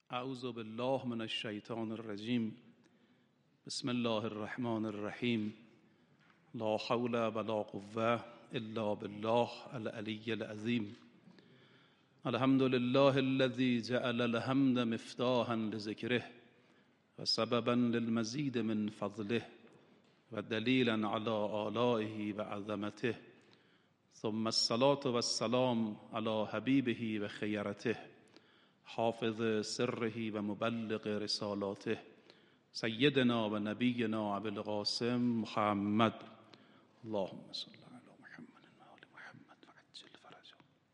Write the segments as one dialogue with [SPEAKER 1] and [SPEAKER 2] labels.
[SPEAKER 1] اعوذ بالله من الشیطان الرجیم. بسم الله الرحمن الرحیم. لا حول ولا قوة الا بالله العلی العظیم. الحمد لله الذي جعل الحمد مفتاحا لذکره و سببا للمزید من فضله و دلیلا على آلائه و عظمته. ثم الصلاة والسلام على حبیبه و خیرته، حافظ سره و مبلغ رسالاته، سیدنا و نبینا ابی القاسم محمد. اللهم صل علی محمد و آل محمد و عجل فرجه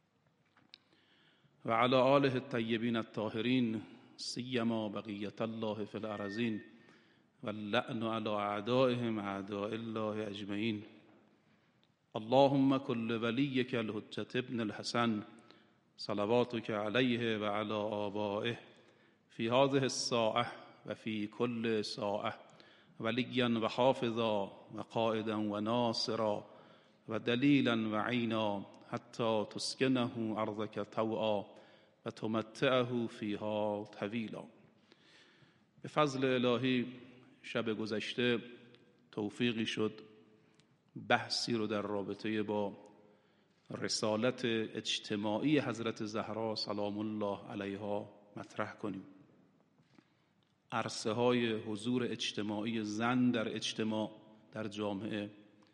[SPEAKER 1] و علی آله الطیبین الطاهرین، سیما بقیة الله فی الارضین و اللعن علی اعدائهم اعداء الله اجمعین. اللهم كل وليك الحجة ابن الحسن صلواتك عليه وعلى آبائه في هذه الساعة وفي كل ساعة وليا وحافظا وقائدا وناصرا ودليلا وعينا حتى تسكنه أرضك طوعا وتمتعه فيها طويلا. به فضل الهی شب گذشته توفیقی شد بحثی رو در رابطه با رسالت اجتماعی حضرت زهرا سلام الله علیها مطرح کنیم. عرصه های حضور اجتماعی زن در اجتماع در جامعه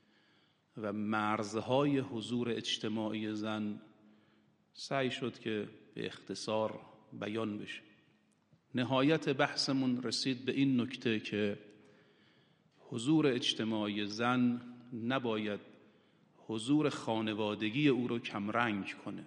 [SPEAKER 1] و مرزهای حضور اجتماعی زن سعی شد که به اختصار بیان بشه. نهایت بحثمون رسید به این نکته که حضور اجتماعی زن نباید حضور خانوادگی او رو کمرنگ کنه،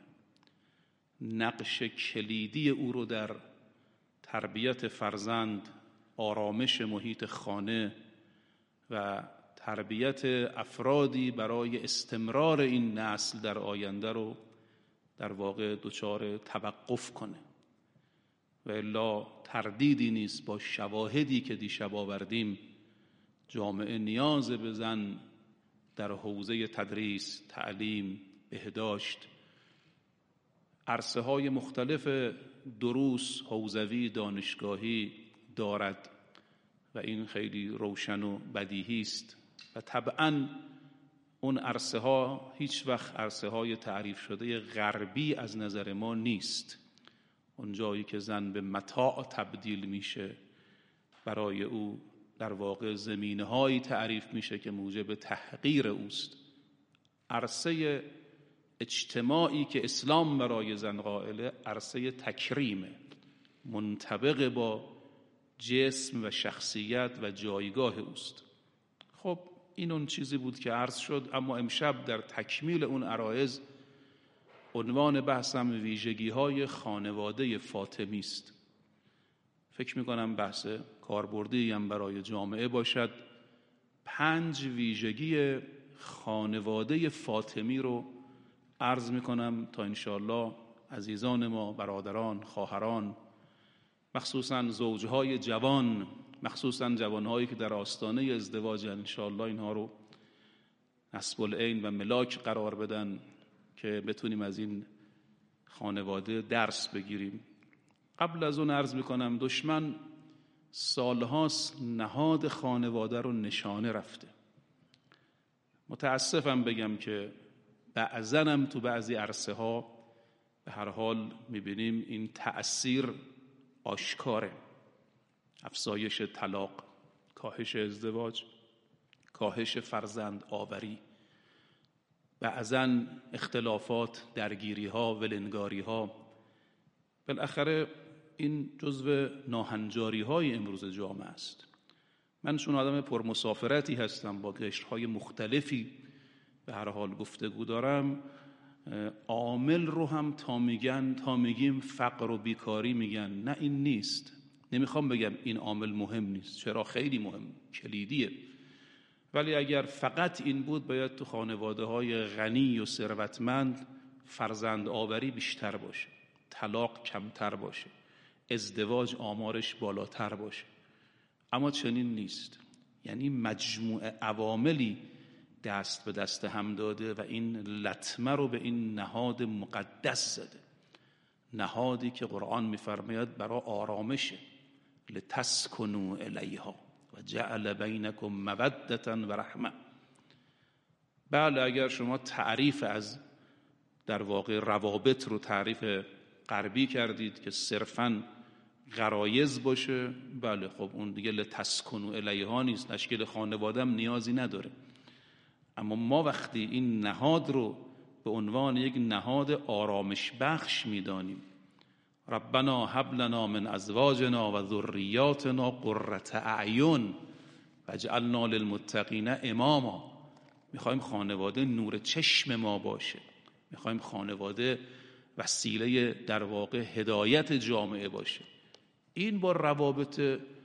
[SPEAKER 1] نقش کلیدی او رو در تربیت فرزند، آرامش محیط خانه و تربیت افرادی برای استمرار این نسل در آینده رو در واقع دچار توقف کنه. و الا تردیدی نیست با شواهدی که دیشب آوردیم جامعه نیاز به زن در حوزه تدریس، تعلیم، بهداشت، عرصه های مختلف دروس، حوزوی، دانشگاهی دارد و این خیلی روشن و بدیهی است. و طبعاً اون عرصه ها هیچ وقت عرصه های تعریف شده غربی از نظر ما نیست. اون جایی که زن به متاع تبدیل میشه، برای او در واقع زمینه هایی تعریف میشه که موجب تحقیر اوست. عرصه اجتماعی که اسلام برای زن قائله عرصه تکریمه، منطبق با جسم و شخصیت و جایگاه اوست. خب این اون چیزی بود که عرض شد، اما امشب در تکمیل اون عرایض عنوان بحثم ویژگی های خانواده فاطمی است. فکر میکنم بحث کاربردی هم برای جامعه باشد. 5 ویژگی خانواده فاطمی رو عرض میکنم تا انشاءالله عزیزان ما، برادران، خواهران، مخصوصا زوجهای جوان، مخصوصا جوانهایی که در آستانه ازدواج، انشاءالله اینها رو نصب العین و ملاک قرار بدن که بتونیم از این خانواده درس بگیریم. قبل از اون عرض میکنم دشمن سالهاست نهاد خانواده رو نشانه رفته. متاسفم بگم که بعضنم تو بعضی عرصه ها به هر حال میبینیم این تأثیر آشکاره. افزایش طلاق، کاهش ازدواج، کاهش فرزند آوری، بعضن اختلافات، درگیری ها، ولنگاری ها. بالاخره این جزو ناهنجاری های امروز جامعه است. من چون آدم پرمسافرتی هستم، با قشرهای مختلفی به هر حال گفتگو دارم، عامل رو هم تا میگیم فقر و بیکاری میگن. نه این نیست. نمیخوام بگم این عامل مهم نیست، چرا خیلی مهم، کلیدیه. ولی اگر فقط این بود باید تو خانواده های غنی و ثروتمند فرزند آوری بیشتر باشه، طلاق کمتر باشه، ازدواج آمارش بالاتر باشه. اما چنین نیست. یعنی مجموع عواملی دست به دست هم داده و این لطمه رو به این نهاد مقدس زده. نهادی که قرآن می‌فرماید برای آرامشه، لتسکنوا الیها و جعل بینکم مودة و رحمه. بله، اگر شما تعریف از در واقع روابط رو تعریف غربی کردید که صرفاً غرایز باشه، بله خب اون دیگه لتسکنوا الیها نیست، تشکیل خانواده هم نیازی نداره. اما ما وقتی این نهاد رو به عنوان یک نهاد آرامش بخش میدانیم، ربنا هب لنا من ازواجنا و ذریاتنا قرة اعین واجعلنا للمتقین اماما، میخوایم خانواده نور چشم ما باشه، میخوایم خانواده وسیله در واقع هدایت جامعه باشه. این با روابط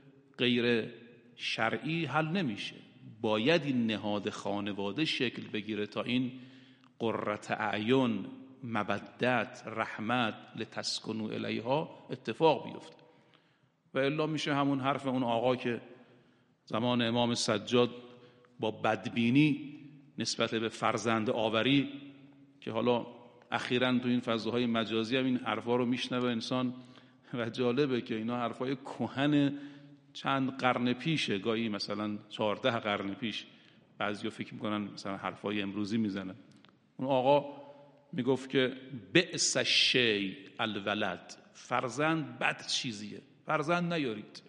[SPEAKER 1] غیر شرعی حل نمیشه، باید این نهاد خانواده شکل بگیره تا این قرة اعین، مودت، رحمت، لتسکنوا الیها اتفاق بیفته. و الا میشه همون حرف اون آقا که زمان امام سجاد با بدبینی نسبت به فرزند آوری، که حالا اخیراً تو این فضاهای مجازی هم این حرفا رو میشنوه انسان و جالبه که اینا حرفای کهن چند قرن پیشه، گاهی مثلا 14 قرن پیش، بعضیا فکر میکنن مثلا حرفای امروزی میزنن. اون آقا میگفت که بئس الشیء الولد، فرزند بد چیزیه، فرزند نیارید.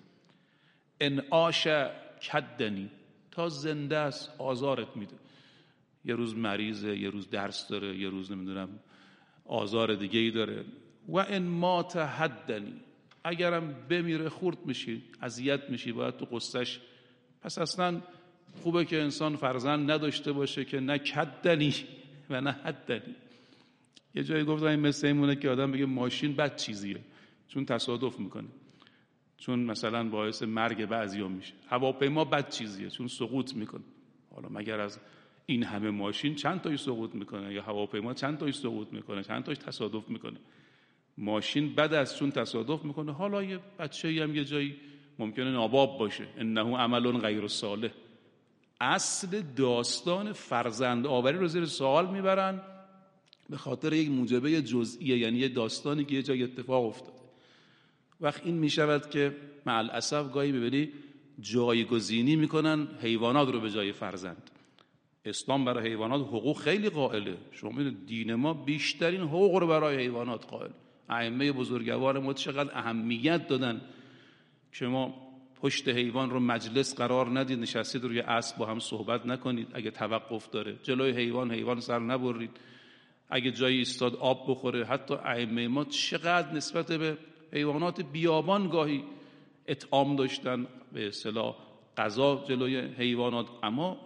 [SPEAKER 1] ان عاش کدنی، تا زنده است آزارت میده، یه روز مریضه، یه روز درس داره، یه روز نمیدونم آزار دیگه ای داره. و ان مات هدنی، اگرم بمیره خورد میشی، اذیت میشی، باید تو قصهش. پس اصلا خوبه که انسان فرزند نداشته باشه که نه کدنی و نه هدنی. یه جایی گفتم این مثل اینمونه که آدم بگه ماشین بد چیزیه چون تصادف میکنه، چون مثلا باعث مرگ بعضیا میشه. هواپیما بد چیزیه چون سقوط میکنه. حالا مگر از این همه ماشین چند تایی سقوط میکنه، یا هواپیما چند تایی سقوط میکنه، چند تاش تصادف میکنه؟ ماشین بد است چون تصادف میکنه. حالا یه بچه‌ای هم یه جایی ممکنه ناباب باشه، انه عمل غیر صالح. اصل داستان فرزند آوری رو زیر سوال میبرن به خاطر یک موجبه جزئیه، یعنی یه داستانی که یه جای اتفاق افتاده. وقت این میشود که مع الاسف گاهی ببینی جایگزینی میکنن حیوانات رو به جای فرزند. اسلام برای حیوانات حقوق خیلی قائله. شما میدونید دین ما بیشترین حقوق رو برای حیوانات قائل. ائمه بزرگوار ما چقدر اهمیت دادن که ما پشت حیوان رو مجلس قرار ندید، نشستید روی اسب با هم صحبت نکنید، اگه توقف داره جلوی حیوان سر نبرید، اگه جایی ایستاد آب بخوره. حتی ائمه ما چقدر نسبت به حیوانات بیابان گاهی اطعام داشتن، به اصطلاح غذا جلوی حیوانات. اما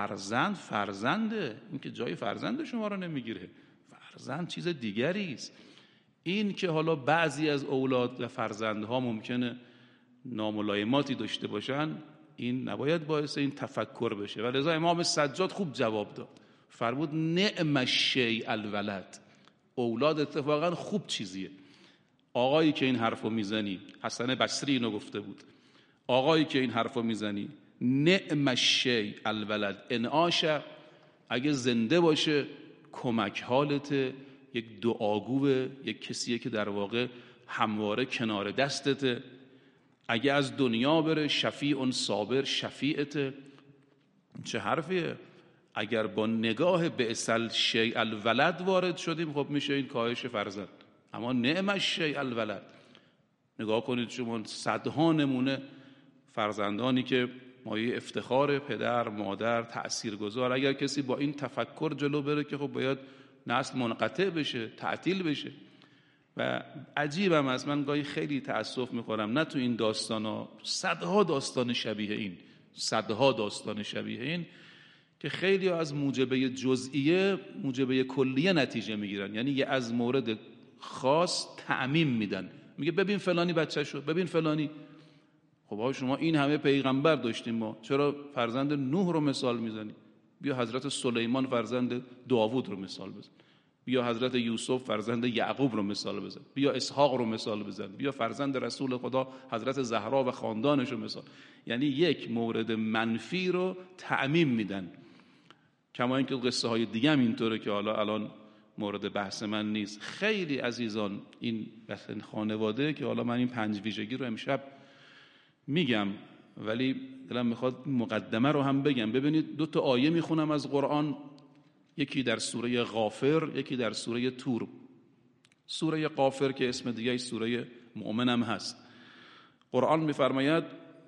[SPEAKER 1] فرزنده، این که جای فرزند شما رو نمیگیره، فرزند چیز دیگری است. این که حالا بعضی از اولاد و فرزندها ممکنه ناملایماتی داشته باشن، این نباید باعث این تفکر بشه. و لذا امام سجاد خوب جواب داد، فرمود نعم الشیء الولد، اولاد اتفاقا خوب چیزیه. آقایی که این حرفو میزنی، حسن بصری اینو گفته بود، آقایی که این حرفو میزنی نعم الشیء الولد، انعاش، اگه زنده باشه کمک حالته، یک دعاگوه، یک کسیه که در واقع همواره کنار دستته. اگه از دنیا بره شفیع صابر، شفیعته. چه حرفیه؟ اگر با نگاه بئس الشیء الولد وارد شدیم، خب میشه این کاهش فرزند. اما نعم الشیء الولد، نگاه کنید شما صدها نمونه فرزندانی که مایه افتخار پدر مادر تأثیرگذار، اگر کسی با این تفکر جلو بره که خب باید نسل منقطع بشه، تعطیل بشه. و عجیبم است، من گاهی خیلی تأسف میخورم، نه تو این داستانا، صدها داستان شبیه این که خیلی از موجبه جزئیه موجبه کلیه نتیجه میگیرن. یعنی یه از مورد خاص تعمیم میدن، میگه ببین فلانی بچه شد، ببین فلانی. خب شما این همه پیغمبر داشتیم، ما چرا فرزند نوح رو مثال میزنی؟ بیا حضرت سلیمان فرزند داوود رو مثال بزن، بیا حضرت یوسف فرزند یعقوب رو مثال بزن، بیا اسحاق رو مثال بزن، بیا فرزند رسول خدا حضرت زهرا و خاندانش رو مثال. یعنی یک مورد منفی رو تعمیم میدن. کما اینکه قصه های دیگه هم اینطوره که حالا الان مورد بحث من نیست. خیلی عزیزان این خانواده که حالا من این 5 ویژگی رو امشب میگم، ولی دلم میخواد مقدمه رو هم بگم. ببینید 2 آیه میخونم از قرآن، یکی در سوره غافر، یکی در سوره تور. سوره غافر که اسم دیگه سوره مؤمن هم هست. قرآن میفرماید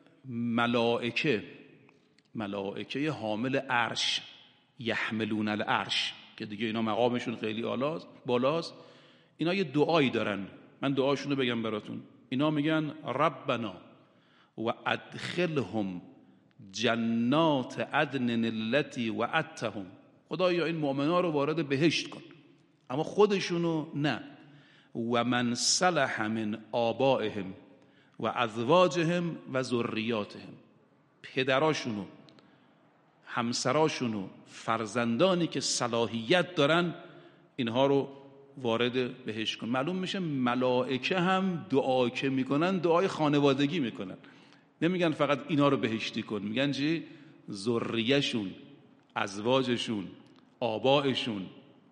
[SPEAKER 1] ملائکه حامل عرش، یحملون العرش، که دیگه اینا مقامشون خیلی بالاست، اینا یه دعایی دارن. من دعاشونو بگم براتون. اینا میگن ربنا و ادخلهم جنات عدن التي وعدتهم، خدایا این مؤمنا رو وارد بهشت کن، اما خودشونو نه. و من صلح من آبائهم و ازواجهم و ذریاتهم، پدراشونو، همسراشونو، فرزندانی که صلاحیت دارن، اینها رو وارد بهشت کن. معلوم میشه ملائکه هم دعا که میکنن دعای خانوادگی میکنن، نمیگن فقط اینا رو بهشتی کن، میگن چی؟ ذریه‌شون، ازواجشون، آبائشون.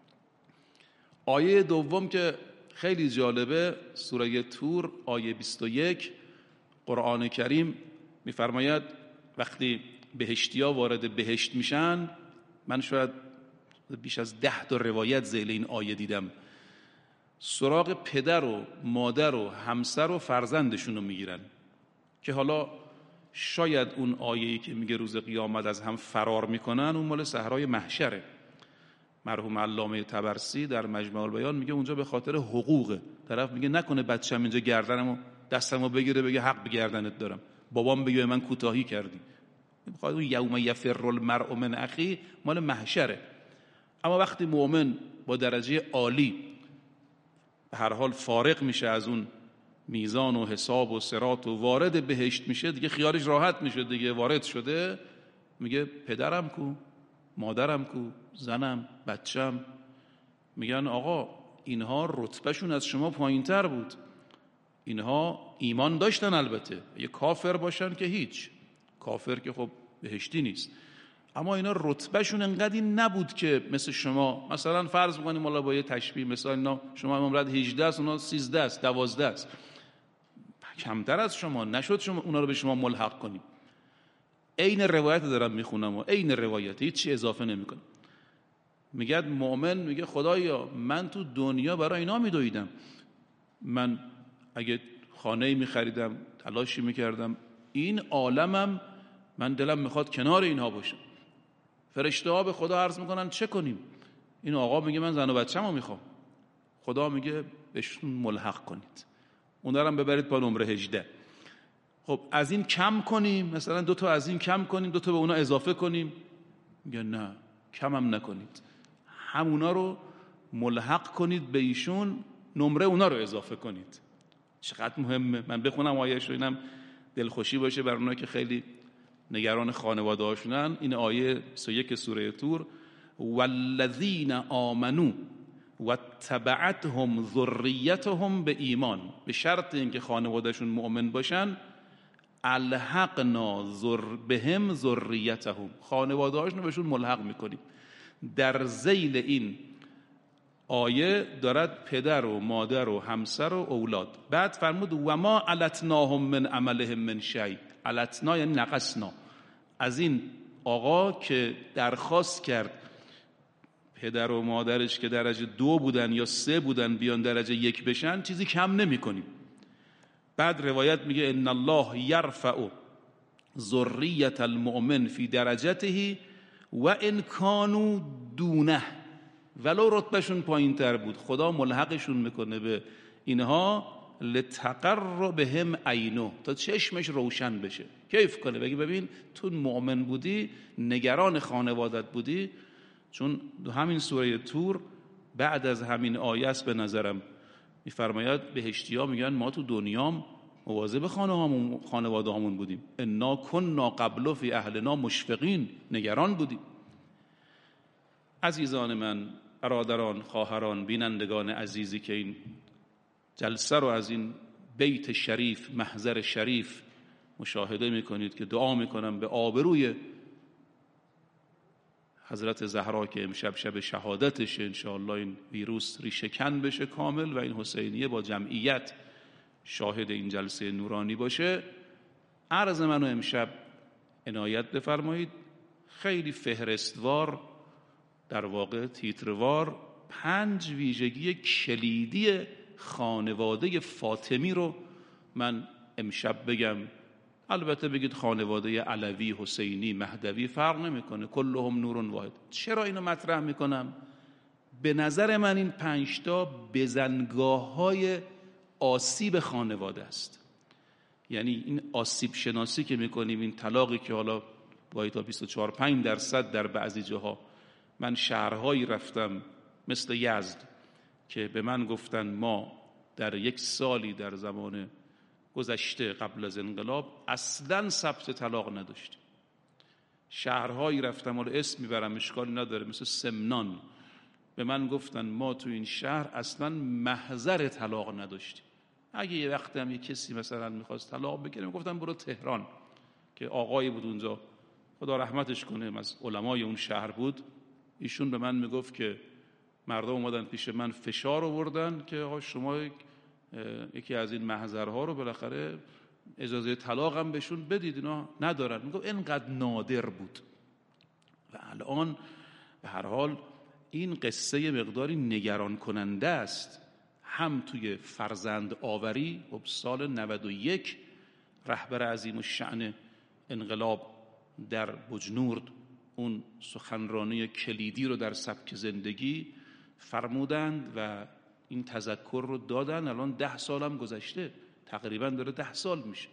[SPEAKER 1] آیه دوم که خیلی جالبه، سوره تور آیه 21، قرآن کریم میفرماید وقتی بهشتیا وارد بهشت میشن، من شاید بیش از 10 روایت ذیل این آیه دیدم، سراغ پدر و مادر و همسر و فرزندشون رو میگیرن، که حالا شاید اون آیه‌ای که میگه روز قیامت از هم فرار میکنن اون مال صحرای محشره. مرحوم علامه طبرسی در مجمع البیان میگه اونجا به خاطر حقوقه، طرف میگه نکنه بچه‌م اینجا گردنمو دستمو بگیره بگه حق به گردنت دارم، بابام بگه من کوتاهی کردی. میخواد اون یوم یفر المرء من اخی مال محشره. اما وقتی مؤمن با درجه عالی به هر حال فارغ میشه از اون میزان و حساب و صراط و وارد بهشت میشه، دیگه خیالش راحت میشه، دیگه وارد شده، میگه پدرم کو، مادرم کو، زنم، بچم. میگن آقا اینها رتبهشون از شما پایینتر بود، اینها ایمان داشتن، البته یه کافر باشن که هیچ، کافر که خب بهشتی نیست، اما اینا رتبهشون انقدری نبود که مثل شما. مثلا فرض میکنیم حالا با یه تشبیه مثال، اینا شما امامرد 18 است، اونا 13 است، 12 است، کمتر از شما نشد شما اونا رو به شما ملحق کنیم. عین روایت دارم میخونم و عین روایت، هیچ چی اضافه نمیکنم. میگه مؤمن میگه خدایا من تو دنیا برای اینا میدویدم، من اگه خانه‌ای میخریدم تلاشی میکردم، این عالمم من دلم میخواد کنار اینها باشم. فرشته ها به خدا عرض میکنن چه کنیم؟ این آقا میگه من زن و بچه‌مو میخوام. خدا میگه بهشون ملحق کنید، اونا رو هم ببرید پا نمره 18. خب از این کم کنیم، مثلا 2 تا از این کم کنیم، 2 تا به اونا اضافه کنیم. میگه نه، کم هم نکنید، همونا رو ملحق کنید به ایشون، نمره اونا رو اضافه کنید. چقدر مهمه. من بخونم آیه‌شو، اینم دلخوشی باشه بر اونایی که خیلی نگران خانواده هاشونن. این آیه 21 سوره تور، والذین آمنوا واتبعتهم ذریتهم به ایمان، به شرط اینکه خانوادهشون مؤمن باشن، الحقنا بهم ذریتهم، خانواده‌هاشون بهشون ملحق میکنیم. در ذیل این آیه دارد پدر و مادر و همسر و اولاد. بعد فرمود و ما علتناهم من عملهم من شیء، علتنا یعنی نقصنا، از این آقا که درخواست کرد پدر و مادرش که درجه 2 بودن یا 3 بودن بیان درجه 1 بشن چیزی کم نمی کنیم. بعد روایت میگه ان الله یرفع ذریة المؤمن فی درجته و ان کانوا دونه، ولو رتبهشون پایین تر بود خدا ملحقشون میکنه به اینها، لتقر بهم عینه، تا چشمش روشن بشه، کیف کنه، بگی ببین تو مؤمن بودی، نگران خانوادت بودی. چون همین سوره تور بعد از همین آیه است به نظرم، میفرماید بهشتی‌ها میگن ما تو دنیام مواظب خانواده هامون بودیم، انا کنا قبل فی اهلنا مشفقین، نگران بودیم. عزیزان من، برادران، خواهران، بینندگان عزیزی که این جلسه رو از این بیت شریف، محضر شریف مشاهده میکنید که دعا میکنم به آبروی حضرت زهرا که امشب شب شهادتشه، انشاءالله این ویروس ریشه‌کن بشه کامل و این حسینیه با جمعیت شاهد این جلسه نورانی باشه. عرض منو امشب عنایت بفرمایید خیلی فهرستوار، در واقع تیتروار، 5 ویژگی کلیدی خانواده فاطمی رو من امشب بگم. البته بگید خانواده علوی، حسینی، مهدوی فرق نمیکنه، کلهم نور واحد. چرا اینو مطرح میکنم؟ به نظر من این 5 تا بزنگاه‌های آسیب خانواده است. یعنی این آسیب شناسی که میکنیم، این طلاقی که حالا با تا 24-5% در بعضی جاها، من شهرهایی رفتم مثل یزد که به من گفتن ما در 1 سالی در زمان گذشته قبل از انقلاب اصلاً ثبت طلاق نداشتیم. شهرهایی رفتم، حالا اسم میبرم اشکالی نداره، مثل سمنان، به من گفتن ما تو این شهر اصلاً محضر طلاق نداشتیم. اگه یه وقتی هم یه کسی مثلا میخواست طلاق بگیره میگفتن برو تهران، که آقایی بود اونجا خدا رحمتش کنه از علمای اون شهر بود، ایشون به من میگفت که مردم اومدن پیش من فشار آوردن که آقا شما یکی از این محضرها رو بالاخره اجازه طلاق هم بهشون بدید، اینا ندارن. میگفت اینقدر نادر بود. و الان به هر حال این قصه مقداری نگران کننده است، هم توی فرزند آوری. خب سال 91 رهبر عظیم الشأن انقلاب در بجنورد اون سخنرانی کلیدی رو در سبک زندگی فرمودند و این تذکر رو دادن. الان 10 سال هم گذشته، تقریبا داره 10 سال میشه.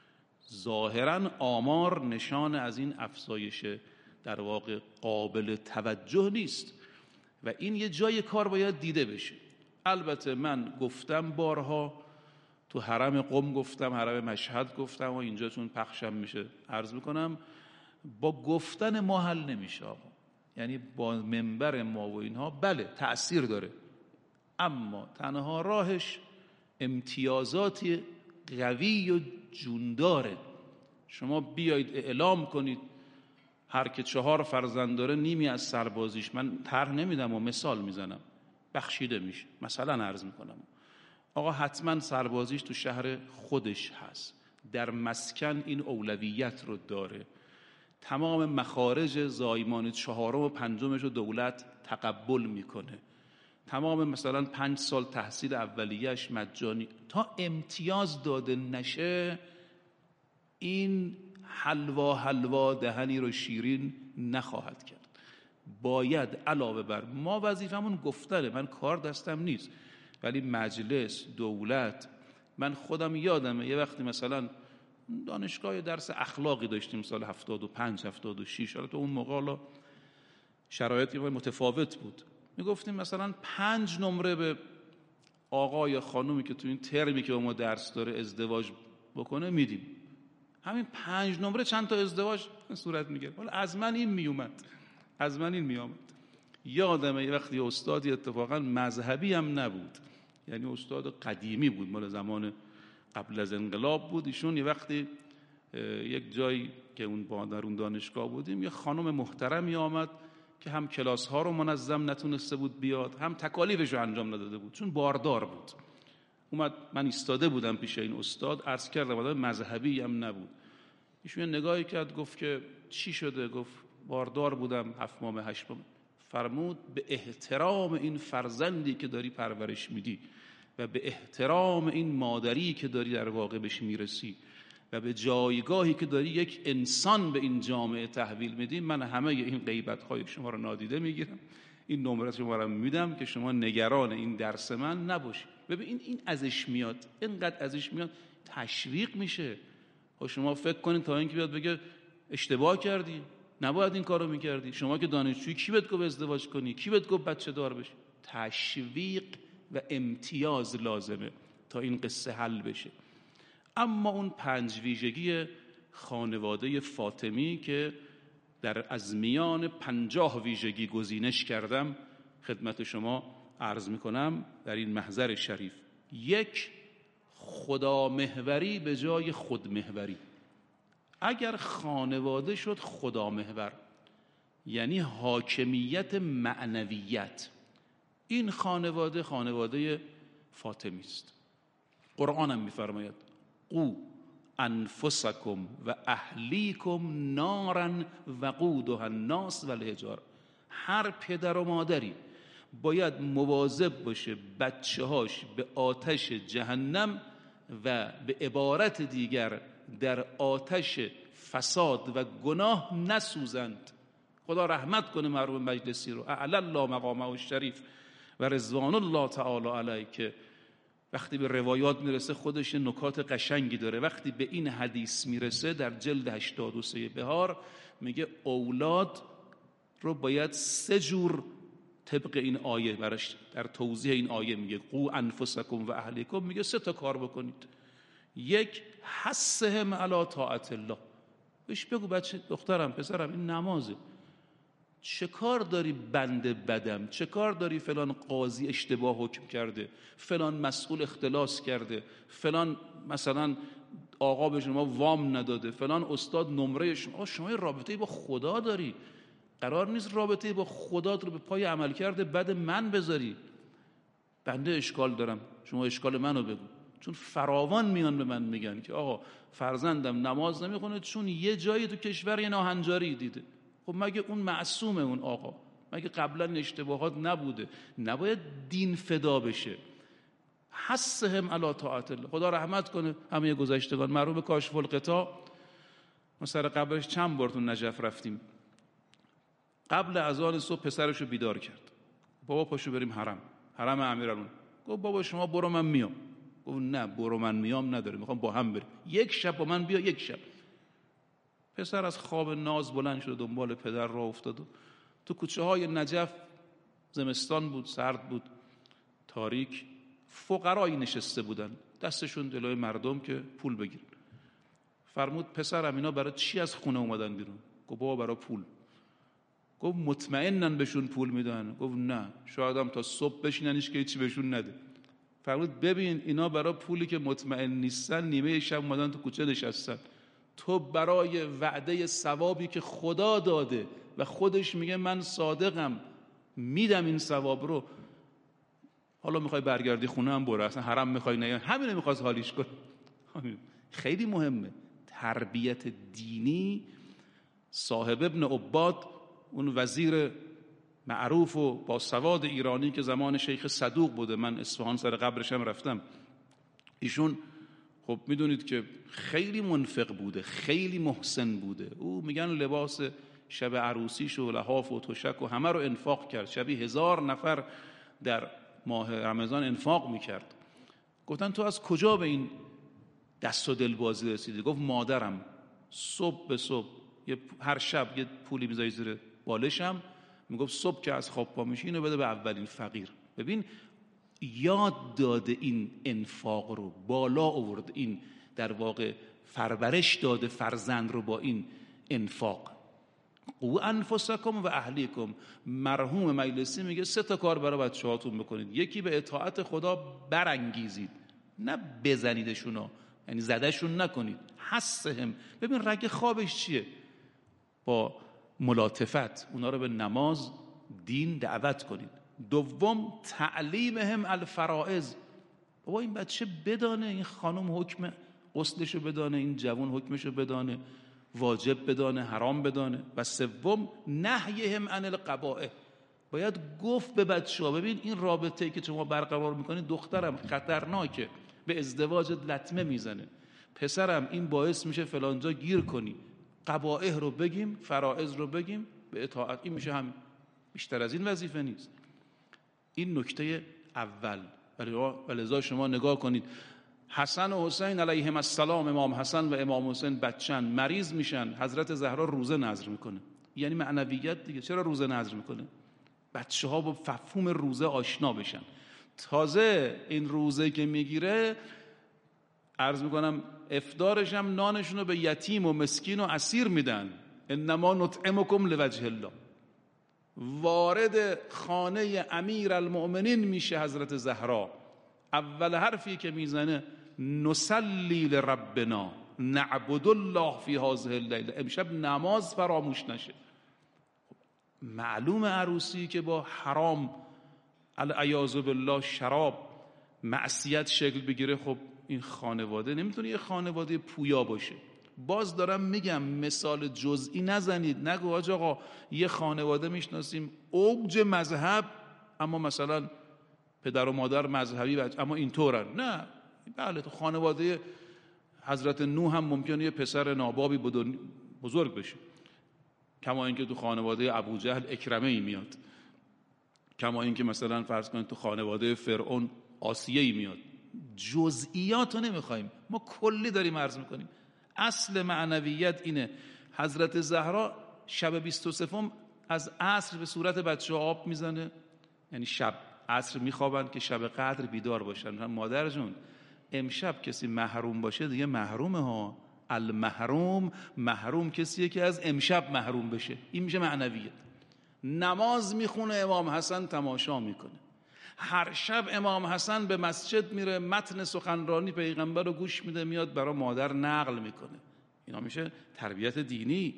[SPEAKER 1] ظاهرا آمار نشان از این افزایش در واقع قابل توجه نیست و این یه جای کار باید دیده بشه. البته من گفتم بارها، تو حرم قم گفتم، حرم مشهد گفتم و اینجا چون پخشم میشه عرض میکنم، با گفتن ما حل نمیشه آقا. یعنی با منبر ما و اینها بله تأثیر داره، اما تنها راهش امتیازاتی قوی و جونداره. شما بیایید اعلام کنید هر که 4 فرزند داره نیمی از سربازیش، من طرح نمیدم و مثال میزنم، بخشیده میشه. مثلا عرض میکنم آقا حتما سربازیش تو شهر خودش هست، در مسکن این اولویت رو داره، تمام مخارج زایمان 4 و 5 رو دولت تقبل میکنه، تمام مثلا 5 سال تحصیل اولیه‌اش مجانی. تا امتیاز داده نشه این حلوا دهنی رو شیرین نخواهد کرد. باید علاوه بر ما وظیفمون گفتنه، من کار دستم نیست، ولی مجلس، دولت، من خودم یادمه یه وقتی مثلا دانشگاه درس اخلاقی داشتیم سال 75 76، حالا تو اون موقع شرایطی متفاوت بود، میگفتیم مثلا 5 نمره به آقا یا خانومی که تو این ترمی که با ما درس داره ازدواج بکنه میدیم. همین 5 نمره چند تا ازدواج صورت میگیره. حالا از من این میومد. یادمه یه وقتی استادی اتفاقا مذهبی هم نبود، یعنی استاد قدیمی بود، مال زمان قبل از انقلاب بود. ایشون یه وقتی یک جایی که اون در اون دانشگاه بودیم، یه خانم محترمی آمد که هم کلاس ها رو منظم نتونسته بود بیاد، هم تکالیفش رو انجام نداده بود چون باردار بود. اومد، من ایستاده بودم پیش این استاد، عرض کردم آدم مذهبی هم نبود. ایشون نگاهی کرد گفت که چی شده؟ گفت باردار بودم 7 ماه 8 ماه. فرمود به احترام این فرزندی که داری پرورش میدی و به احترام این مادری که داری در واقع بهش میرسی و به جایگاهی که داری یک انسان به این جامعه تحویل میدی، من همه این غیبت‌های شما رو نادیده میگیرم، این نمره شما رو میدم که شما نگران این درس من نباشید. ببین این ازش میاد، اینقدر ازش میاد، تشویق میشه. و شما فکر کنید تا اینکه بیاد بگه اشتباه کردی، نباید این کارو میکردی، شما که دانشجویی کی بهت گفت ازدواج کنی، کی بهت گفت بچه دار بشی؟ تشویق و امتیاز لازمه تا این قصه حل بشه. اما اون 5 ویژگی خانواده فاطمی که از میان 50 ویژگی گزینش کردم خدمت شما عرض میکنم در این محضر شریف. 1، خدامحوری به جای خودمحوری. اگر خانواده شد خدامحور، یعنی حاکمیت معنویت. این خانواده خانواده فاطمی است. قرآن هم می‌فرماید قو انفسکم و اهلیکم نارا وقودها الناس والحجاره. هر پدر و مادری باید مواظب باشه بچه‌هاش به آتش جهنم و به عبارت دیگر در آتش فساد و گناه نسوزند. خدا رحمت کنه مرحوم مجلسی رو، اعلی الله مقامه الشریف و رضوان الله تعالی علیه، که وقتی به روایات میرسه خودش نکات قشنگی داره. وقتی به این حدیث میرسه در جلد 83 بهار میگه اولاد رو باید 3 جور طبق این آیه براش در توضیح این آیه میگه قو انفسکم و اهلیکم، میگه 3 تا کار بکنید. 1 حثهم علی طاعت الله. بهش بگو بچه دخترم پسرم این نمازه، چه کار داری بنده بدم، چه کار داری فلان قاضی اشتباه حکم کرده، فلان مسئول اختلاس کرده، فلان مثلا آقا به شما وام نداده، فلان استاد نمره شما رابطه با خدا داری، قرار نیست رابطه با خدا رو به پای عملکرد بد من بذاری. بنده اشکال دارم، شما اشکال منو بگو. چون فراوان میان به من میگن که آقا فرزندم نماز نمیخونه چون یه جایی تو کشور یه ناهنجاری دیده. خب مگه اون معصومه اون آقا؟ مگه قبلا اشتباهات نبوده؟ نباید دین فدا بشه. حثهم علی طاعت الله. خدا رحمت کنه همه گذشتگان. مرحوم کاشف الغطا ما سر قبرش چند بار تو نجف رفتیم. قبل اذان صبح پسرشو بیدار کرد، بابا پاشو بریم حرم امیرالمومنین. گفت بابا شما برو من میام. گفت نه برو من میام نداره، میخوام با هم بریم، 1 شب با من بیا 1 شب. پسر از خواب ناز بلند شد دنبال پدر راه افتاد و تو کوچه های نجف، زمستان بود، سرد بود، تاریک، فقرایی نشسته بودن دستشون جلوی مردم که پول بگیرن. فرمود پسرم اینا برای چی از خونه اومدن بیرون؟ گفت بابا برای پول. گفت مطمئنن بهشون پول میدن؟ گفت نه، شاید هم تا صبح بشیننش که هیچی بهشون نده. فرمود ببین اینا برای پولی که مطمئن نیستن نیمه شب اومدن تو کوچه نشستن، تو برای وعده ثوابی که خدا داده و خودش میگه من صادقم میدم این ثواب رو، حالا میخوای برگردی خونه هم برو، اصلا حرم میخوای نه، همین میخواست حالیش کن. خیلی مهمه تربیت دینی. صاحب ابن عباد، اون وزیر معروف و با سواد ایرانی که زمان شیخ صدوق بوده، من اصفهان سر قبرش هم رفتم، ایشون خب میدونید که خیلی منفق بوده، خیلی محسن بوده. او میگن لباس شب عروسیش و لحاف و تشک و همه رو انفاق کرد، شبی 1000 نفر در ماه رمضان انفاق میکرد. گفتن تو از کجا به این دست و دل بازی رسیدی؟ گفت مادرم صبح به صبح هر شب یه پولی میذاری زیر بالشم، میگفت صبح که از خواب پا میشی اینو بده به اولین فقیر. ببین یاد داده این انفاق رو، بالا آورد، این در واقع فربرش داده فرزند رو با این انفاق. قو انفسکم و اهلیکم. مرحوم مجلسی میگه 3 تا کار برای بچه‌هاتون بکنید. 1 به اطاعت خدا برانگیزید، نه بزنیدشونا، یعنی زدشون نکنید. حثهم. ببین رگ خوابش چیه؟ با ملاطفت اونا رو به نماز، دین دعوت کنید. 2 تعلیمهم الفرائض. بابا این بچه بدانه، این خانم حکم غسلشو بدانه، این جوان حکمشو بدانه، واجب بدانه، حرام بدانه. و 3 نهیهم عن القبائح. باید گفت به بچه‌ها ببین این رابطه‌ای که شما برقرار میکنید دخترم خطرناکه، به ازدواجت لطمه میزنه، پسرم این باعث میشه فلانجا گیر کنی. قبائح رو بگیم، فرائض رو بگیم، به اطاعت. این میشه هم، بیشتر از این وظیفه نیست. این نکته اول. ولذا شما نگاه کنید حسن و حسین علیهم السلام، امام حسن و امام حسین بچن مریض میشن، حضرت زهرا روزه نذر میکنه. یعنی معنویت دیگه. چرا روزه نذر میکنه؟ بچه ها با مفهوم روزه آشنا بشن. تازه این روزه که میگیره، عرض میکنم افطارش هم نانشون رو به یتیم و مسکین و اسیر میدن. انما نطعمکم لوجه الله. وارد خانه امیر المؤمنین میشه حضرت زهرا، اول حرفی که میزنه نصلی لربنا نعبد الله فی هذه اللیله. امشب نماز فراموش نشه. معلوم عروسی که با حرام العیاذ بالله شراب معصیت شکل بگیره، خب این خانواده نمیتونه یه خانواده پویا باشه. باز دارم میگم مثال جزئی نزنید، نگو حاج آقا یه خانواده میشناسیم اوج مذهب اما مثلا پدر و مادر مذهبی اما اینطورن. نه، بله تو خانواده حضرت نوح هم ممکنه یه پسر نابابی بزرگ بشه، کما اینکه تو خانواده ابوجهل اکرمه ای میاد، کما اینکه مثلا فرض کنید تو خانواده فرعون آسیه ای میاد. جزئیات رو نمیخوایم، ما کلی داریم عرض میکنیم. اصل معنویت اینه. حضرت زهرا شب 23 از عصر به صورت بچه آب میزنه، یعنی شب عصر میخوابن که شب قدر بیدار باشن. مادر جون امشب کسی محروم باشه دیگه محرومه ها. المحروم محروم کسیه که از امشب محروم بشه. این میشه معنویت. نماز میخونه، امام حسن تماشا میکنه. هر شب امام حسن به مسجد میره، متن سخنرانی پیغمبر رو گوش میده، میاد برای مادر نقل میکنه. اینا میشه تربیت دینی.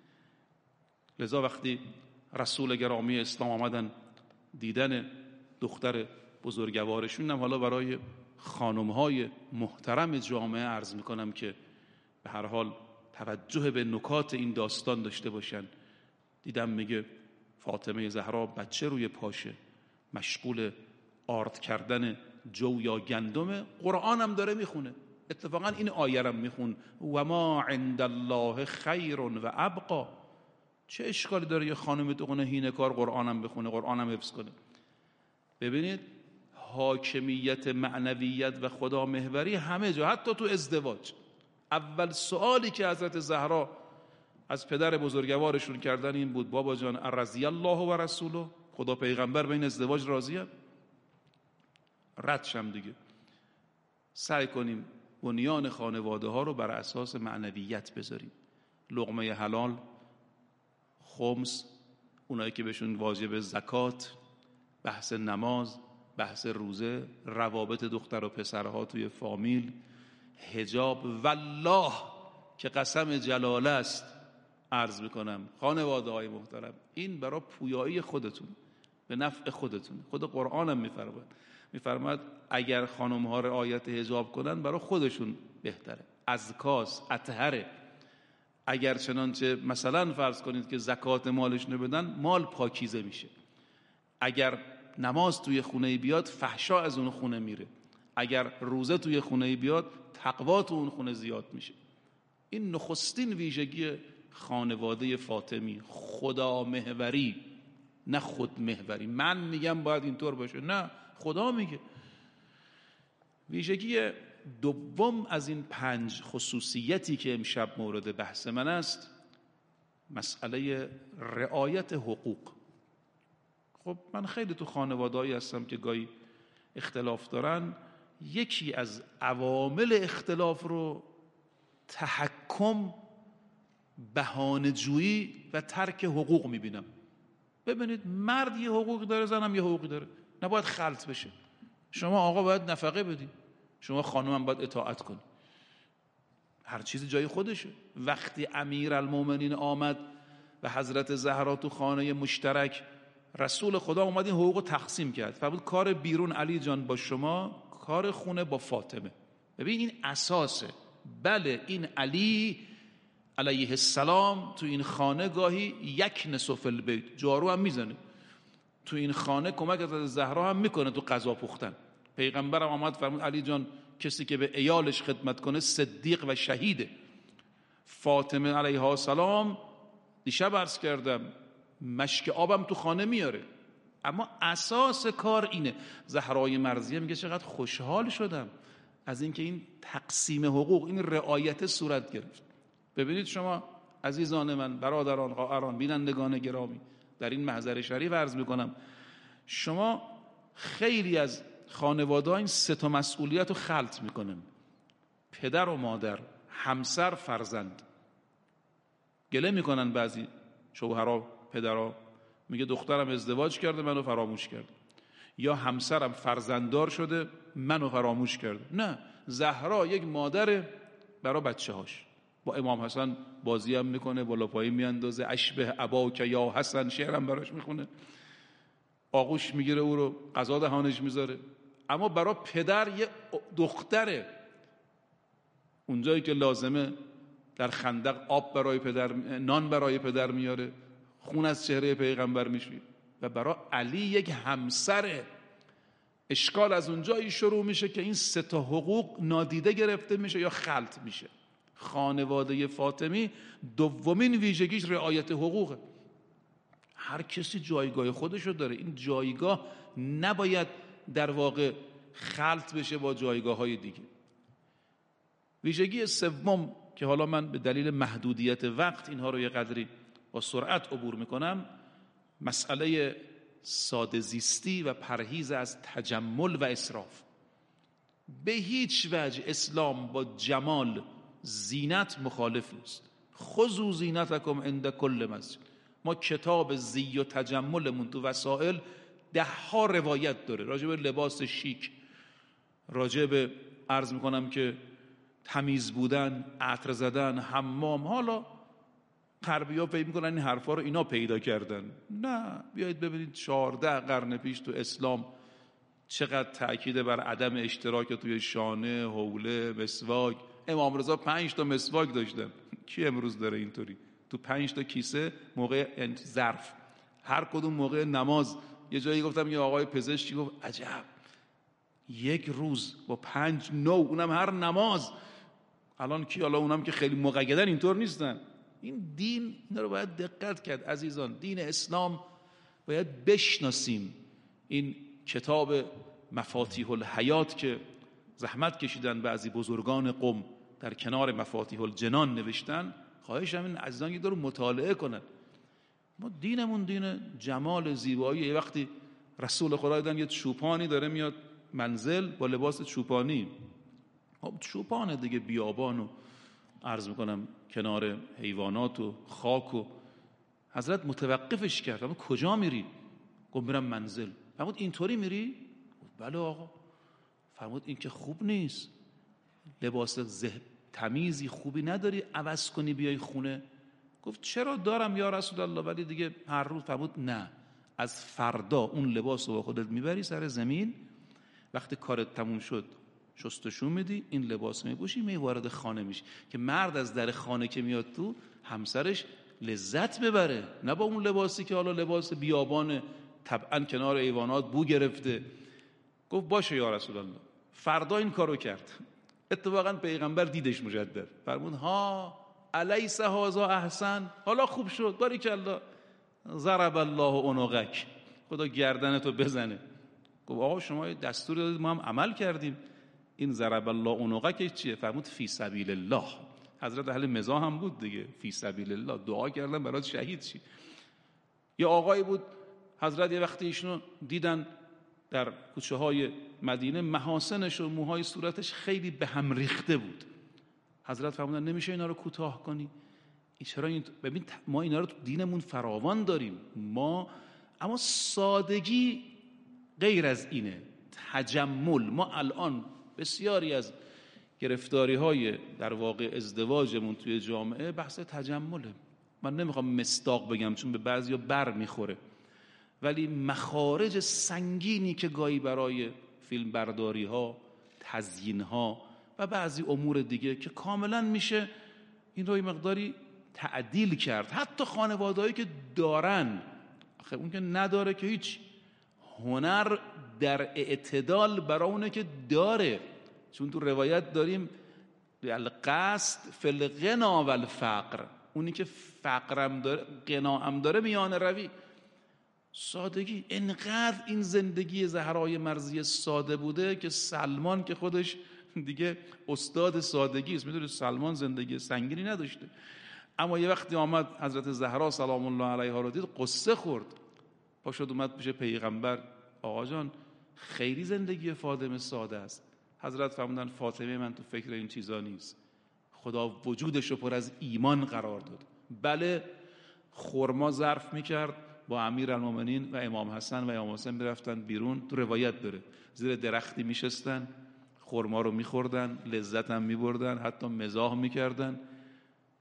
[SPEAKER 1] لذا وقتی رسول گرامی اسلام آمدن دیدن دختر بزرگوارشون، هم حالا برای خانمهای محترم جامعه عرض میکنم که به هر حال توجه به نکات این داستان داشته باشن. دیدم میگه فاطمه زهرا بچه روی پاشه، مشغول آرد کردن جو یا گندم، قرآن هم داره میخونه. اتفاقا این آیه هم میخون و ما عند الله خیر و ابقا. چه اشکالی داره یه خانم تو خونه هینه کار قرآن هم بخونه، قرآن هم حفظ کنه؟ ببینید حاکمیت معنویت و خدا محوری همه جا، حتی تو ازدواج. اول سوالی که حضرت زهرا از پدر بزرگوارشون کردن این بود: بابا جان رضی الله و رسوله، خدا پیغمبر به این ازدواج راضیه؟ رد شم دیگه. سعی کنیم بنیان خانواده ها رو بر اساس معنویت بذاریم. لقمه حلال، خمس، اونایی که بهشون واجب زکات، بحث نماز، بحث روزه، روابط دختر و پسرها توی فامیل، حجاب. والله که قسم جلاله است عرض میکنم خانواده های محترم، این برای پویایی خودتون، به نفع خودتون. خود قرآن هم میفرماید اگر خانم ها رعایت حجاب کنن برای خودشون بهتره، ازکاست، اطهره. اگر چنانچه مثلا فرض کنید که زکات مالش نبدن، مال پاکیزه میشه. اگر نماز توی خونه بیاد، فحشا از اون خونه میره. اگر روزه توی خونه بیاد، تقوا تو اون خونه زیاد میشه. این نخستین ویژگی خانواده فاطمی، خدا محوری، نه خود محوری. من میگم باید اینطور باشه، نه، خدا میگه. ویژگی دوم از این 5 خصوصیتی که امشب مورد بحث من است، مسئله رعایت حقوق. خب من خیلی تو خانواده‌ای هستم که گاهی اختلاف دارن. یکی از عوامل اختلاف رو تحکم، بهانه‌جویی و ترک حقوق میبینم. ببینید مرد یه حقوقی داره، زنم یه حقوقی داره، نباید خلط بشه. شما آقا باید نفقه بدی، شما خانم هم باید اطاعت کنی. هر چیزی جای خودشه. وقتی امیرالمومنین آمد و حضرت زهرا تو خانه مشترک، رسول خدا اومد این حقوق تقسیم کرد. فرمود کار بیرون علی جان با شما، کار خونه با فاطمه. ببین این اساسه. بله این علی علیه السلام تو این خانه گاهی یک نصف البیت، جارو هم میزنه تو این خانه، کمک از زهرا هم میکنه تو غذا پختن. پیغمبر هم آمد فرمود علی جان کسی که به عیالش خدمت کنه صدیق و شهیده. فاطمه علیها السلام دیشب عرض کردم مشک آبم تو خانه میاره، اما اساس کار اینه. زهرای مرضیه میگه چقدر خوشحال شدم از اینکه این تقسیم حقوق، این رعایت صورت گرفت. ببینید شما عزیزان من، برادران، خواهران، بینندگان گرامی، در این محضر شریف عرض میکنم، شما خیلی از خانواده‌ها این 3 مسئولیت رو خلط میکنن: پدر و مادر، همسر، فرزند. گله میکنن بعضی شوهرها، پدرها، میگه دخترم ازدواج کرده منو فراموش کرده، یا همسرم فرزنددار شده منو فراموش کرده. نه، زهرا یک مادر برای بچه هاش. با امام حسن بازی هم میکنه، بالا پایین میاندازه، اشبه اباک یا حسن شعرم براش میخونه، آغوش میگیره، او رو غذا دهانش میذاره. اما برای پدر یه دختره، اونجایی که لازمه در خندق آب برای پدر، نان برای پدر میاره، خون از چهره پیغمبر میشوی. و برای علی یک همسره. اشکال از اونجایی شروع میشه که این سه تا حقوق نادیده گرفته میشه یا خلط میشه. خانواده فاطمی دومین ویژگیش رعایت حقوقه. هر کسی جایگاه خودشو داره، این جایگاه نباید در واقع خلط بشه با جایگاه های دیگه. ویژگی سوم که حالا من به دلیل محدودیت وقت اینها رو یه قدری با سرعت عبور میکنم، مسئله ساده زیستی و پرهیز از تجمل و اسراف. به هیچ وجه اسلام با جمال، زینت مخالف نیست. خذوا زینتکم عند کل مسجد. ما کتاب زی و تجملمون تو وسائل 10 روایت داره راجع به لباس شیک، راجع به عرض میکنم که تمیز بودن، عطر زدن، حمام. حالا غربی‌ها فکر میکنن این حرفا رو اینا پیدا کردن. نه، بیایید ببینید 14 قرن پیش تو اسلام چقدر تأکید بر عدم اشتراک توی شانه، حوله، مسواک. امام رضا 5 تا مسواک داشتن. کی امروز داره اینطوری؟ تو 5 تا کیسه موقع ظرف، هر کدوم موقع نماز. یه جایی گفتم یه آقای پزشکی گفت عجب، یک روز با 5 نوع، اونم هر نماز. الان کی؟ حالا اونم که خیلی مقیدن اینطور نیستن. این دین اینا رو باید دقت کرد عزیزان. دین اسلام باید بشناسیم. این کتاب مفاتیح الحیات که زحمت کشیدن بعضی بزرگان قم در کنار مفاتیح الجنان نوشتن، خواهشم این عزیزان یه دور مطالعه کنن. ما دینمون دین جمال، زیبایی. یه وقتی رسول خدا دیدن یه چوپانی داره میاد منزل با لباس چوپانی. خب چوپانه دیگه، بیابان و عرض میکنم کنار حیوانات و خاک. و حضرت متوقفش کرد. اما کجا میری؟ گفت میرم منزل. فرمود اینطوری میری؟ بله آقا. فرمود این که خوب نیست، لباس تمیزی خوبی نداری عوض کنی بیای خونه؟ گفت چرا دارم یا رسول الله، ولی دیگه هر روز. فرمود نه، از فردا اون لباس رو با خودت میبری سر زمین، وقتی کارت تموم شد شستشو میدی، این لباس میپوشی، وارد خانه میشی که مرد از در خانه که میاد تو، همسرش لذت ببره، نه با اون لباسی که حالا لباس بیابان طبعا کنار ایوانات بو گرفته. گفت باشه یا رسول الله. فردا این کارو کرد. اتفاقا پیغمبر دیدش مجدد، فرمود ها الیس هذا احسن، حالا خوب شد، باریکالله، ضرب الله عنقک، خدا گردنتو بزنه. گفت آقا شما دستور دادید ما هم عمل کردیم. این ضرب الله عنقک چیه؟ فرمود فی سبیل الله. حضرت اهل مزاح هم بود دیگه، فی سبیل الله، دعا کردن برات شهید شی. یه آقایی بود حضرت یه وقتی ایشونو دیدن در کوچه های مدینه، محاسنش و موهای صورتش خیلی به هم ریخته بود. حضرت فرمودن نمیشه اینا رو کوتاه کنی؟ چرا این؟ ببین ما اینا رو تو دینمون فراوان داریم ما، اما سادگی غیر از اینه. تجمل. ما الان بسیاری از گرفتاری های در واقع ازدواجمون توی جامعه بحث تجمله. من نمیخوام مصداق بگم چون به بعضیا بر میخوره، ولی مخارج سنگینی که گاهی برای فیلم برداری ها، تزیین ها و بعضی امور دیگه که کاملا میشه این رو مقداری تعدیل کرد. حتی خانواده‌ای که دارن، آخه اون که نداره که هیچ. هنر در اعتدال برای اونه که داره، چون تو روایت داریم القصد فی الغنا و الفقر، اونی که فقرم داره غنا هم داره میانه روی. سادگی. انقدر این زندگی زهرای مرضی ساده بوده که سلمان که خودش دیگه استاد سادگی است، میدونید سلمان زندگی سنگینی نداشته، اما یه وقتی آمد حضرت زهرا سلام الله علیها رو دید، قصه خورد. پاشد اومد پیش پیغمبر، آقا جان خیلی زندگی فاطمه ساده است. حضرت فرمودن فاطمه من تو فکر این چیزا نیست، خدا وجودش رو پر از ایمان قرار داد. بله، خرما ظرف میکرد، با امیرالمومنین و امام حسن و امام حسین میرفتن بیرون، تو روایت داره زیر درختی میشستن، خرما رو میخوردن، لذت هم میبردن، حتی مزاح میکردن.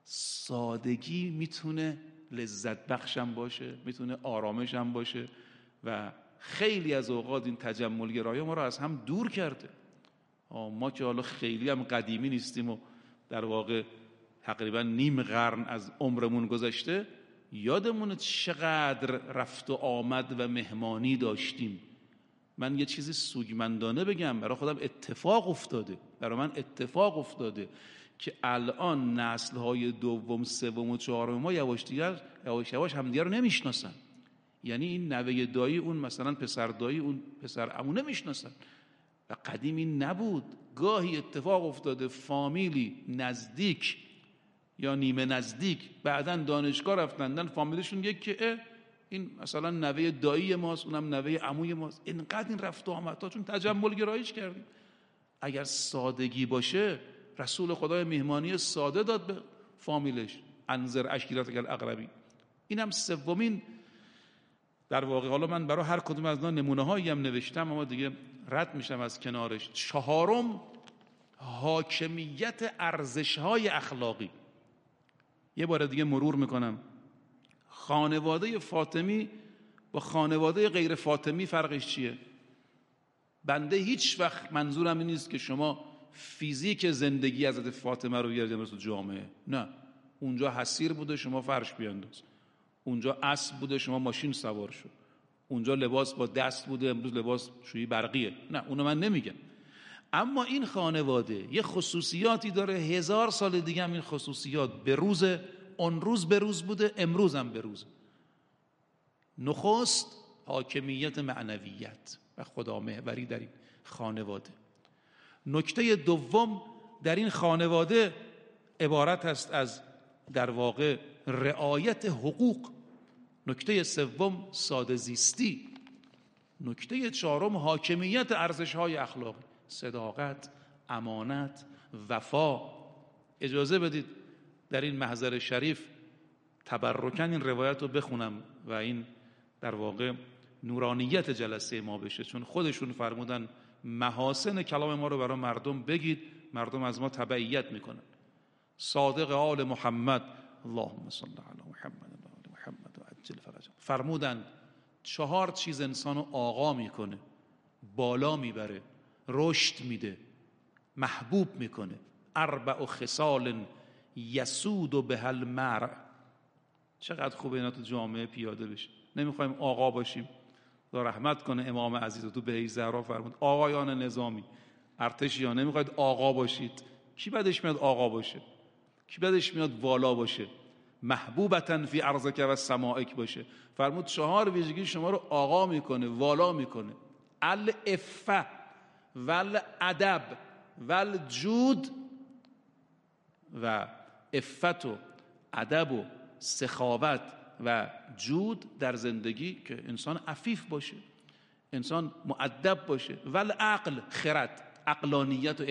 [SPEAKER 1] سادگی میتونه لذت بخشم باشه، میتونه آرامشم باشه و خیلی از اوقات این تجملگرایی ما رو از هم دور کرده. ما که حالا خیلی هم قدیمی نیستیم و در واقع تقریبا نیم قرن از عمرمون گذشته، یادمونه چقدر رفت و آمد و مهمانی داشتیم. من یه چیزی سوگمندانه بگم، برای خودم اتفاق افتاده که الان نسل‌های دوم، سوم و چهارم ما یواش یواش همدیگه رو نمیشناسن. یعنی این نوه دایی اون مثلا پسر دایی اون پسر عمو نمیشناسن و قدیم این نبود. گاهی اتفاق افتاده فامیلی نزدیک یا نیمه نزدیک بعداً دانشگاه رفتندن، فامیلشون که این مثلا نوه دایی ماست، اونم نوه عموی ماست. اینقدر این رفت و آمدها چون تجمل گراییش کردیم. اگر سادگی باشه، رسول خدای مهمانی ساده داد به فامیلش، انذر عشیرتک الاقربین. اینم سومین در واقع. حالا من برای هر کدوم از اینا نمونه هایی هم نوشتم اما دیگه رد میشم از کنارش. چهارم، حاکمیت ارزش های اخلاقی. یه بار دیگه مرور میکنم. خانواده فاطمی با خانواده غیر فاطمی فرقش چیه؟ بنده هیچ وقت منظورم این نیست که شما فیزیک زندگی حضرت فاطمه رو بیارید مثل جامعه. نه، اونجا حسیر بوده شما فرش بیانداز، اونجا اسب بوده شما ماشین سوار شو، اونجا لباس با دست بوده امروز لباس شویی برقیه. نه، اونو من نمیگم. اما این خانواده یه خصوصیاتی داره، 1000 سال دیگه هم این خصوصیات به روز اون روز به روز بوده، امروز هم به روز. نخست حاکمیت معنویت و خدا محوری در این خانواده. نکته دوم در این خانواده عبارت است از در واقع رعایت حقوق. نکته سوم ساده زیستی. نکته چهارم حاکمیت ارزش‌های اخلاقی، صداقت، امانت، وفا. اجازه بدید در این محضر شریف تبرکاً این روایت رو بخونم و این در واقع نورانیت جلسه ما بشه، چون خودشون فرمودن محاسن کلام ما رو برای مردم بگید، مردم از ما تبعیت میکنن. صادق آل محمد اللهم صل علی محمد و آل محمد و عجل فرجهم فرمودن 4 چیز انسانو آقا میکنه، بالا میبره، رشد میده، محبوب میکنه. 4 خصال یسود بها المرء. چقدر خوبه اینا تو جامعه پیاده بشه. نمیخوایم آقا باشیم. خدا رحمت کنه امام عزیز تو بهشت زهرا فرمود آقایان نظامی، ارتشیان، نمیخواید آقا باشید. کی بدش میاد آقا باشه؟ کی بدش میاد والا باشه؟ محبوبتن فی ارضک و سمائک باشه. فرمود 4 ویژگی شما رو آقا میکنه، والا میکنه. العفه والادب والجود. و عفت و ادب و سخاوت و جود در زندگی که انسان عفیف باشه، انسان مؤدب باشه. والعقل، خرد، عقلانیت و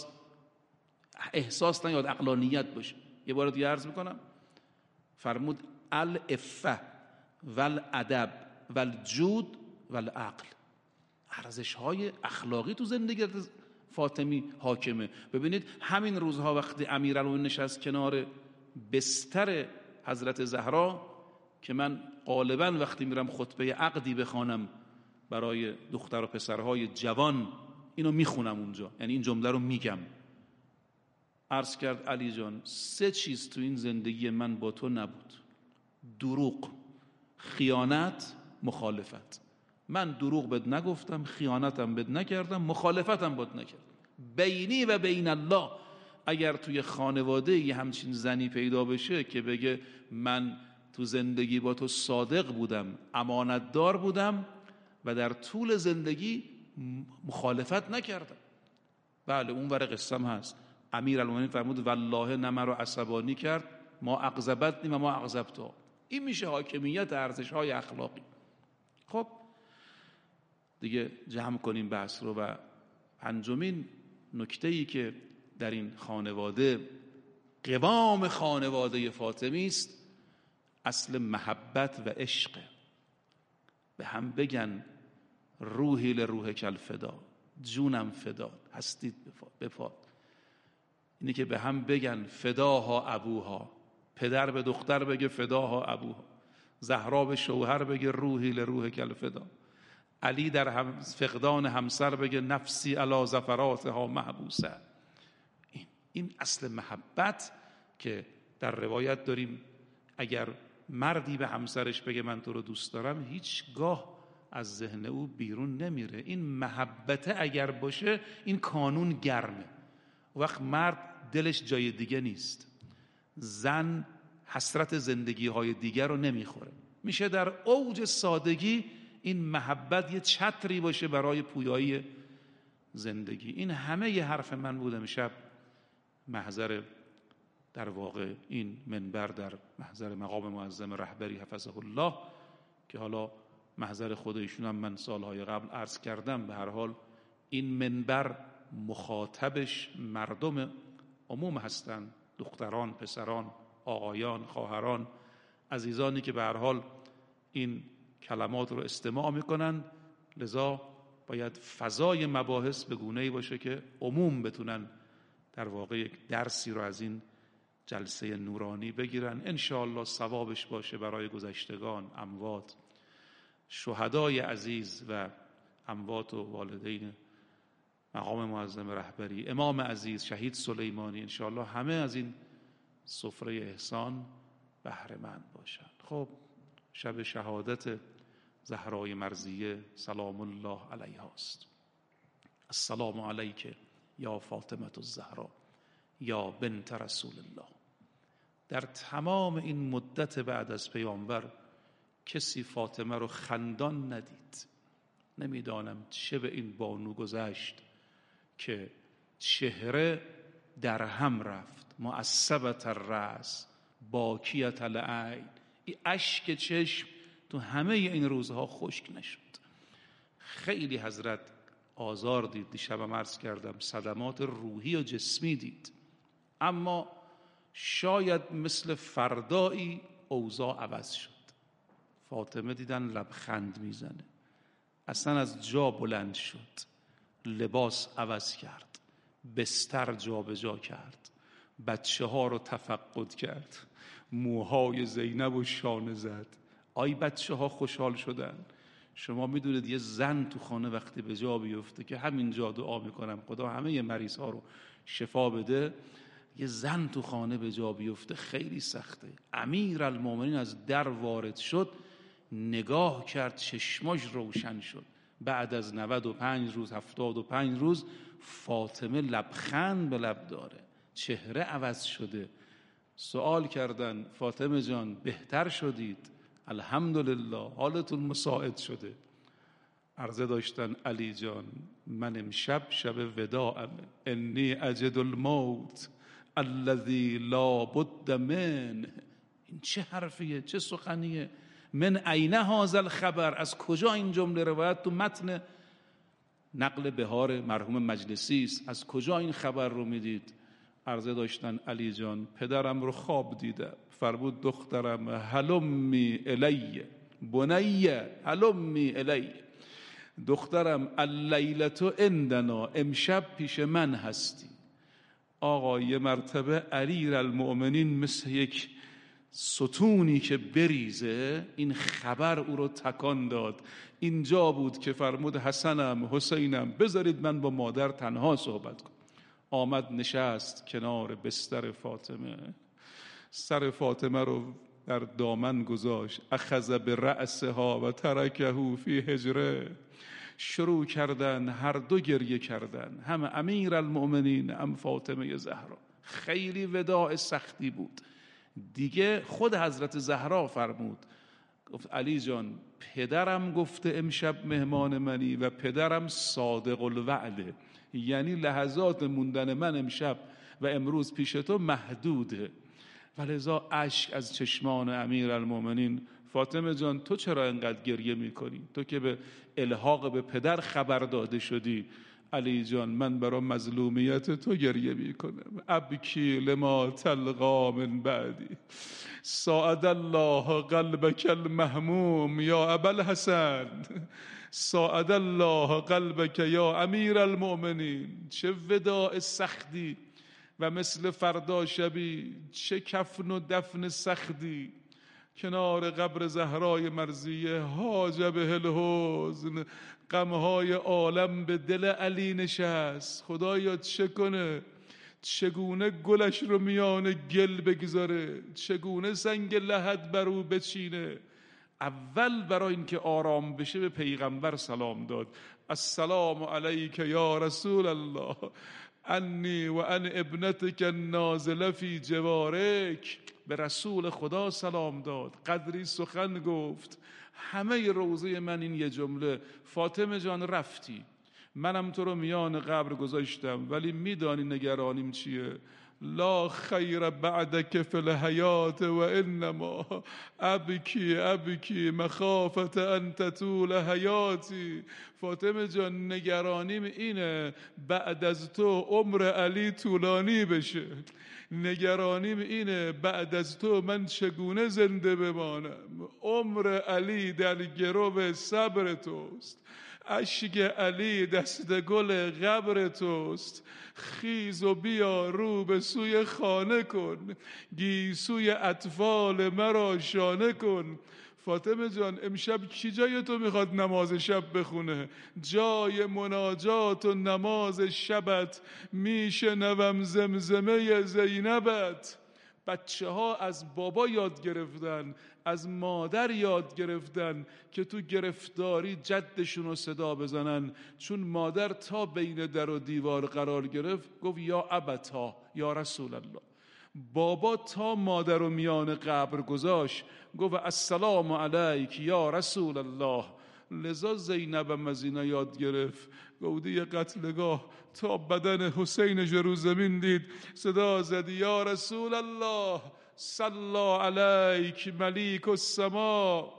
[SPEAKER 1] احساس نیاد، عقلانیت باشه. یه بار دیگه عرض میکنم. فرمود العفه والادب والجود والعقل. ارزش‌های اخلاقی تو زندگی فاطمی حاکمه. ببینید همین روزها وقتی امیرالمومنین نشست کنار بستر حضرت زهرا، که من غالبا وقتی میرم خطبه عقدی بخوانم برای دختر و پسرهای جوان اینو میخونم اونجا، یعنی این جمله رو میگم. عرض کرد علی جان 3 چیز تو این زندگی من با تو نبود: دروغ، خیانت، مخالفت. من دروغ بد نگفتم، خیانتم بد نکردم، مخالفتم بد نکردم. بینی و بین الله. اگر توی خانواده یه همچین زنی پیدا بشه که بگه من تو زندگی با تو صادق بودم، امانتدار بودم و در طول زندگی مخالفت نکردم، بله اون ور قصم هست. امیرالمومنین فرمود والله نه مرا عصبانی کرد، ما اغضبتنی و ما اغضبتها. این میشه حاکمیت ارزش‌های اخلاقی. خب دیگه جمع کنیم بحث رو. و پنجمین نکته‌ای که در این خانواده قوام خانواده فاطمی است، اصل محبت و عشق. به هم بگن روحی لروحک الفدا، جونم فدا، هستید بفاد. اینه که به هم بگن فداها ابوها، پدر به دختر بگه فداها ابوها، زهرا به شوهر بگه روحی لروحک الفدا، علی در فقدان همسر بگه نفسی علی زفراتها محبوسه. این اصل محبت که در روایت داریم اگر مردی به همسرش بگه من تو رو دوست دارم هیچگاه از ذهن او بیرون نمیره. این محبت اگر باشه این کانون گرمه، وقت مرد دلش جای دیگه نیست، زن حسرت زندگی های دیگر رو نمیخوره. میشه در اوج سادگی این محبت یه چتری باشه برای پویایی زندگی. این همه ی حرف من بود امشب، محضر در واقع این منبر در محضر مقام معظم رهبری حفظه الله که حالا محضر خود ایشون هم من سالهای قبل عرض کردم. به هر حال این منبر مخاطبش مردم عموم هستند، دختران، پسران، آقایان، خواهران، عزیزانی که به هر حال این کلمات رو استماع میکنن. لذا باید فضای مباحث به گونه‌ای باشه که عموم بتونن در واقع یک درسی رو از این جلسه نورانی بگیرن. انشاءالله ثوابش باشه برای گذشتگان، اموات، شهدای عزیز و اموات و والدین مقام معظم رهبری، امام عزیز شهید سلیمانی، انشاءالله همه از این سفره احسان بهره مند باشند. خب شب شهادت زهرای مرضیه سلام الله علیها است. السلام علیک یا فاطمه الزهرا یا بنت رسول الله. در تمام این مدت بعد از پیامبر کسی فاطمه رو خندان ندید. نمیدانم چه به این بانو گذشت که چهره در هم رفت، معصبت الرأس باکیت العین، این اشک چشم تو همه این روزها خشک نشد. خیلی حضرت آزار دید، دیشبم عرض کردم صدمات روحی و جسمی دید، اما شاید مثل فردایی اوضاع عوض شد. فاطمه دیدن لبخند میزنه، اصلا از جا بلند شد، لباس عوض کرد، بستر جا به جا کرد، بچه ها رو تفقد کرد، موهای زینب و شانه زد. آی بچه ها خوشحال شدن. شما میدونید یه زن تو خانه وقتی به جا بیفته که همینجا دعا میکنم خدا همه مریض ها رو شفا بده، یه زن تو خانه به جا بیفته خیلی سخته. امیرالمومنین از در وارد شد، نگاه کرد، چشماش روشن شد. بعد از 95 روز 75 روز فاطمه لبخند به لب داره، چهره عوض شده. سوال کردن فاطمه جان بهتر شدید؟ الحمدلله. حالتون مساعد شده؟ عرضه داشتن علی جان من امشب شب وداعم، انی اجد الموت الذی لا بد من. این چه حرفیه، چه سخنیه؟ من عین هذا الخبر، از کجا این جمله روایت تو متن نقل بهار مرحوم مجلسی است، از کجا این خبر رو میدید؟ عرضه داشتن علی جان پدرم رو خواب دیدم، فرمود دخترم هلمی الی بنی هلمی الی، دخترم اللیلة عندنا، امشب پیش من هستی. آقا یه مرتبه امیرالمؤمنین مثل یک ستونی که بریزه این خبر او رو تکان داد. اینجا بود که فرمود حسنم حسینم بذارید من با مادر تنها صحبت کنم. آمد نشست کنار بستر فاطمه، سر فاطمه رو در دامن گذاشت، اخذ برأسها و ترکه فی حجره. شروع کردن هر دو گریه کردن، هم امیرالمؤمنین هم فاطمه زهرا. خیلی وداع سختی بود. دیگه خود حضرت زهرا فرمود، گفت علی جان پدرم گفته امشب مهمان منی و پدرم صادق الوعده، یعنی لحظات موندن من امشب و امروز پیش تو محدوده. ولذا اشک از چشمان امیرالمؤمنین. فاطمه جان تو چرا انقدر گریه میکنی؟ تو که به الحاق به پدر خبر داده شدی. علی جان من برای مظلومیت تو گریه میکنم. ابکی لما تلقا من بعدی، ساعد الله قلبک المهموم یا ابوالحسن، ساعد الله قلبک یا امیرالمؤمنین. چه وداع سختی.
[SPEAKER 2] و مثل فردا شبی چه کفن و دفن سختی کنار قبر زهرای مرضیه. حاجب الحزن، غمهای عالم به دل علی نشست. خدایا چه کنه؟ چگونه گلش رو میان گل بگذاره؟ چگونه سنگ لحد بر او بچینه؟ اول برای اینکه آرام بشه به پیغمبر سلام داد. السلام علیک یا رسول الله، انی و ان ابنتک النازله فی جوارک. به رسول خدا سلام داد، قدری سخن گفت. همه روزه من این یه جمله: فاطمه جان رفتی، منم تو رو میان قبر گذاشتم، ولی میدانی نگرانیم چیه؟ لا خیر بعدک فی الحیات و انما ابکی مخافت ان تطول حیاتی. فاطمه جان نگرانیم اینه بعد از تو عمر علی طولانی بشه. نگرانیم اینه بعد از تو من چگونه زنده بمانم. عمر علی در گرو صبر توست، اشک علی دست گل قبر توست. خیز و بیا رو به سوی خانه کن، گیسوی اطفال مرا شانه کن. فاطمه جان امشب کی جای تو میخواد نماز شب بخونه؟ جای مناجات و نماز شبت میشنوم زمزمه زینبت. بچه ها از بابا یاد گرفتن، از مادر یاد گرفتن که تو گرفتاری جدشون رو صدا بزنن. چون مادر تا بین در و دیوار قرار گرفت گفت یا ابتا یا رسول الله. بابا تا مادر رو میان قبر گذاشت گفت السلام علیک یا رسول الله. لذا زینبم از اینا یاد گرفت. گودی قتلگاه تا بدن حسین رو زمین دید صدا زد یا رسول الله صلی علیک ملیک السما.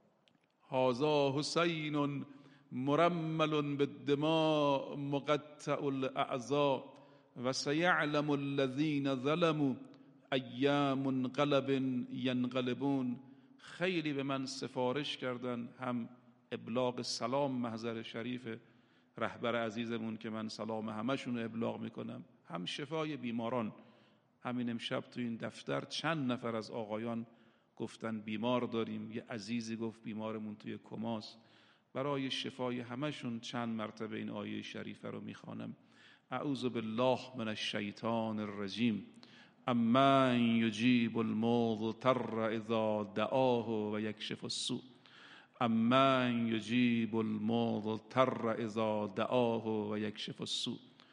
[SPEAKER 2] هذا حسین مرمل بالدماء مقطع الاعضاء و سیعلم الذین ظلموا ای منقلب ینقلبون. خیلی به من سفارش کردن، هم ابلاغ سلام محضر شریف رهبر عزیزمون که من سلام همشون رو ابلاغ میکنم، هم شفای بیماران. همین امشب تو این دفتر چند نفر از آقایان گفتن بیمار داریم، یه عزیزی گفت بیمارمون توی کماست. برای شفای همشون چند مرتبه این آیه شریفه رو میخوانم: اعوذ بالله من الشیطان الرجیم امن یجیب المضطر اذا دعاه و یکشف السوء. امن یجیب المضطر اذا دعاه و یکشف السوء.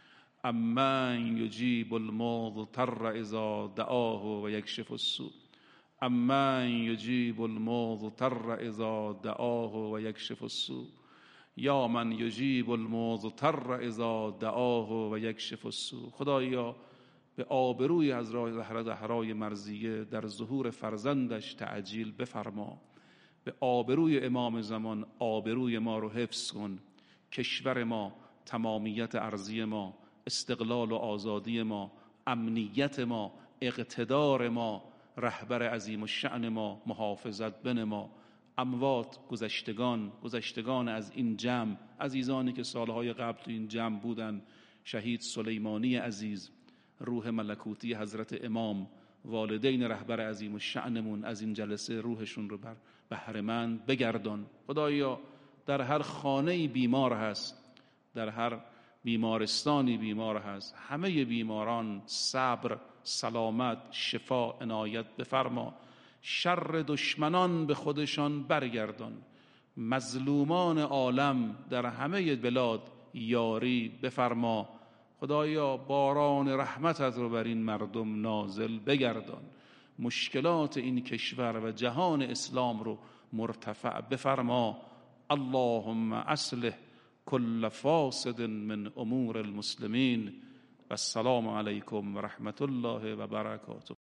[SPEAKER 2] امن یجیب المضطر اذا دعاه و یکشف السوء. امن یجیب المضطر اذا دعاه و یکشف السوء. یا من یجیب المضطر اذا دعاه و یکشف السوء. خدایا به آبروی حضرت زهرای مرضیه در ظهور فرزندش تعجیل بفرما. به آبروی امام زمان آبروی ما رو حفظ کن. کشور ما، تمامیت ارضی ما، استقلال و آزادی ما، امنیت ما، اقتدار ما، رهبر عظیم الشأن ما محافظت بنما. اموات، گذشتگان از این جمع، عزیزانی که سالهای قبل تو این جمع بودن، شهید سلیمانی عزیز، روح ملکوتی حضرت امام، والدین رهبر عظیم الشأنمون، از این جلسه روحشون رو بر بهره‌مند بگردان. خدایا در هر خانه‌ای بیمار هست، در هر بیمارستانی بیمار هست، همه بیماران صبر، سلامت، شفا عنایت بفرما. شر دشمنان به خودشان برگردان. مظلومان عالم در همه بلاد یاری بفرما. خدایا باران رحمتت رو بر این مردم نازل بگردان. مشکلات این کشور و جهان اسلام رو مرتفع بفرما. اللهم اصلح كل فاسد من امور المسلمین و السلام علیکم و رحمت الله و برکاته.